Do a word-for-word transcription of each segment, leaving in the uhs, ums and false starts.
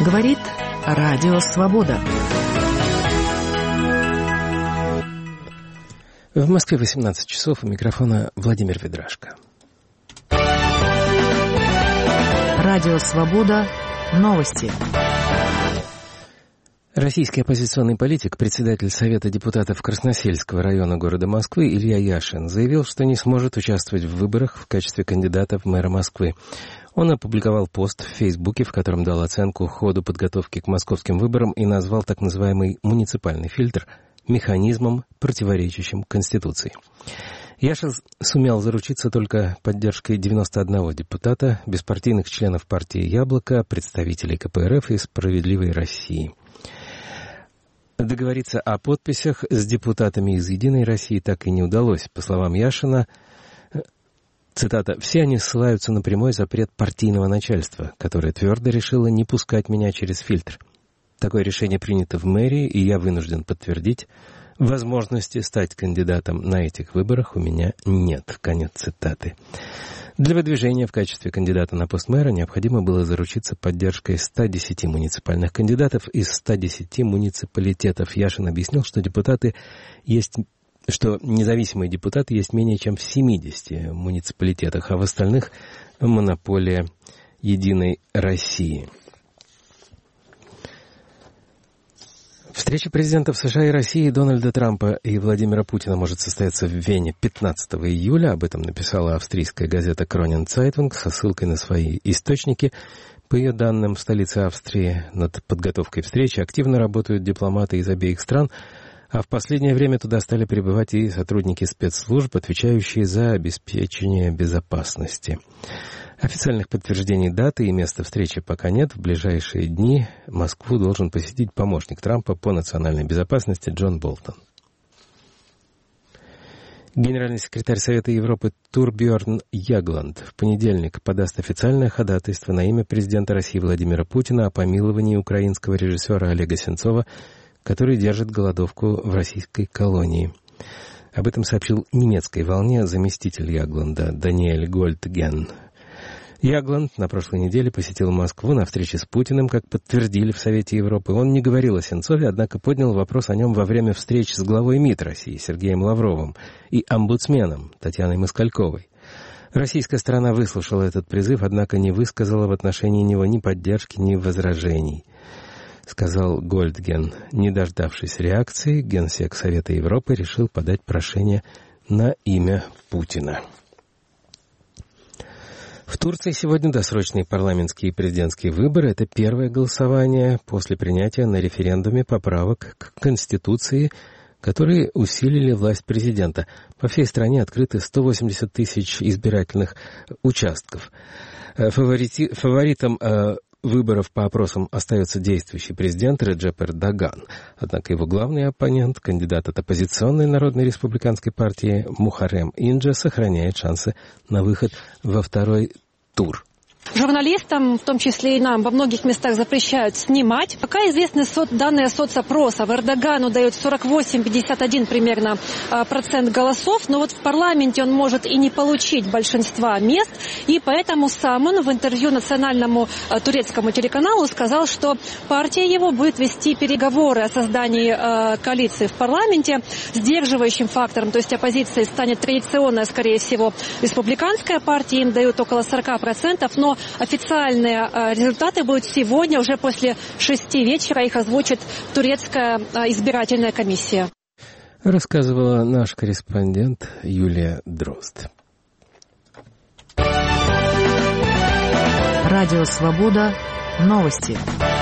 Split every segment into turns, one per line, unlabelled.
Говорит Радио Свобода.
В Москве восемнадцать часов, у микрофона Владимир Ведрашко.
Радио Свобода. Новости.
Российский оппозиционный политик, председатель Совета депутатов Красносельского района города Москвы Илья Яшин заявил, что не сможет участвовать в выборах в качестве кандидата в мэра Москвы. Он опубликовал пост в Фейсбуке, в котором дал оценку ходу подготовки к московским выборам и назвал так называемый муниципальный фильтр механизмом, противоречащим Конституции. Яшин сумел заручиться только поддержкой девяноста одного депутата, беспартийных членов партии «Яблоко», представителей ка пэ эр эф и «Справедливой России». Договориться о подписях с депутатами из «Единой России» так и не удалось. По словам Яшина, цитата, «все они ссылаются на прямой запрет партийного начальства, которое твердо решило не пускать меня через фильтр. Такое решение принято в мэрии, и я вынужден подтвердить, возможности стать кандидатом на этих выборах у меня нет». Конец цитаты. Для выдвижения в качестве кандидата на пост мэра необходимо было заручиться поддержкой ста десяти муниципальных кандидатов из ста десяти муниципалитетов. Яшин объяснил, что депутаты есть, что независимые депутаты есть менее чем в семидесяти муниципалитетах, а в остальных монополия «Единой России». Встреча президентов США и России Дональда Трампа и Владимира Путина может состояться в Вене пятнадцатого июля. Об этом написала австрийская газета «Кронен Цайтунг» со ссылкой на свои источники. По ее данным, в столице Австрии над подготовкой встречи активно работают дипломаты из обеих стран, а в последнее время туда стали прибывать и сотрудники спецслужб, отвечающие за обеспечение безопасности. Официальных подтверждений даты и места встречи пока нет. В ближайшие дни Москву должен посетить помощник Трампа по национальной безопасности Джон Болтон. Генеральный секретарь Совета Европы Турбьорн Ягланд в понедельник подаст официальное ходатайство на имя президента России Владимира Путина о помиловании украинского режиссера Олега Сенцова, который держит голодовку в российской колонии. Об этом сообщил немецкой волне заместитель Ягланда Даниэль Гольдген. Ягланд на прошлой неделе посетил Москву на встрече с Путиным, как подтвердили в Совете Европы. Он не говорил о Сенцове, однако поднял вопрос о нем во время встреч с главой МИД России Сергеем Лавровым и омбудсменом Татьяной Москальковой. Российская сторона выслушала этот призыв, однако не высказала в отношении него ни поддержки, ни возражений, сказал Гольдген. Не дождавшись реакции, генсек Совета Европы решил подать прошение на имя Путина. В Турции сегодня досрочные парламентские и президентские выборы. Это первое голосование после принятия на референдуме поправок к Конституции, которые усилили власть президента. По всей стране открыты сто восемьдесят тысяч избирательных участков. Фаворити... Фаворитом э, выборов по опросам остается действующий президент Реджеп Эрдоган. Однако его главный оппонент, кандидат от оппозиционной Народной республиканской партии Мухаррем Инджа, сохраняет шансы на выход во второй тур.
Журналистам, в том числе и нам, во многих местах запрещают снимать. Пока известны со- данные соцопросов. Эрдогану дают сорок восемь целых пятьдесят один примерно процент голосов, но вот в парламенте он может и не получить большинства мест, и поэтому сам он в интервью национальному а, турецкому телеканалу сказал, что партия его будет вести переговоры о создании а, коалиции в парламенте. Сдерживающим фактором, то есть оппозицией, станет традиционная, скорее всего, республиканская партия, им дают около сорок процентов, но официальные э, результаты будут сегодня, уже после шести вечера. Их озвучит турецкая э, избирательная комиссия.
Рассказывала наш корреспондент Юлия Дрозд.
Радио Свобода. Новости.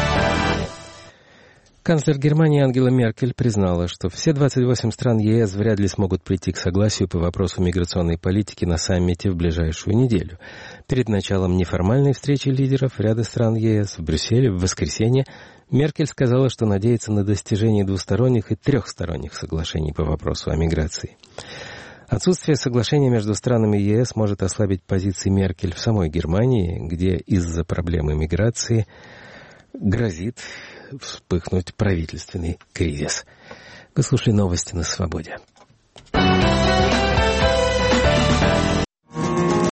Канцлер Германии Ангела Меркель признала, что все двадцать восемь стран е эс вряд ли смогут прийти к согласию по вопросу миграционной политики на саммите в ближайшую неделю. Перед началом неформальной встречи лидеров ряда стран е эс в Брюсселе в воскресенье Меркель сказала, что надеется на достижение двусторонних и трехсторонних соглашений по вопросу о миграции. Отсутствие соглашения между странами е эс может ослабить позиции Меркель в самой Германии, где из-за проблемы миграции грозит вспыхнуть правительственный кризис. Вы слушали новости на Свободе.